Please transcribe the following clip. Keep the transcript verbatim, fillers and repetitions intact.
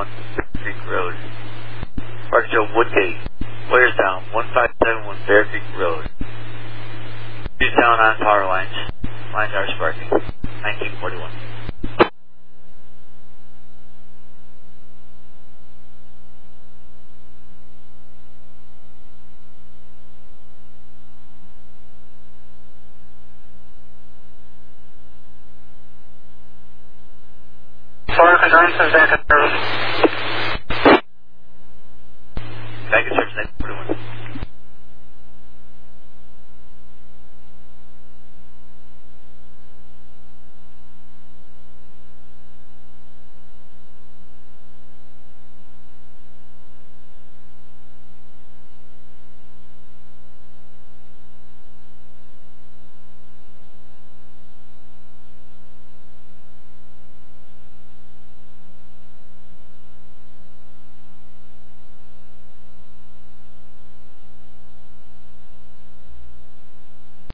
one, Bear Creek Road. Park Joe Woodgate, Boyerstown, one five seven one Bear Creek Road. Two down on power lines. Lines are sparking. nineteen forty-one. Florida Johnson, back at service.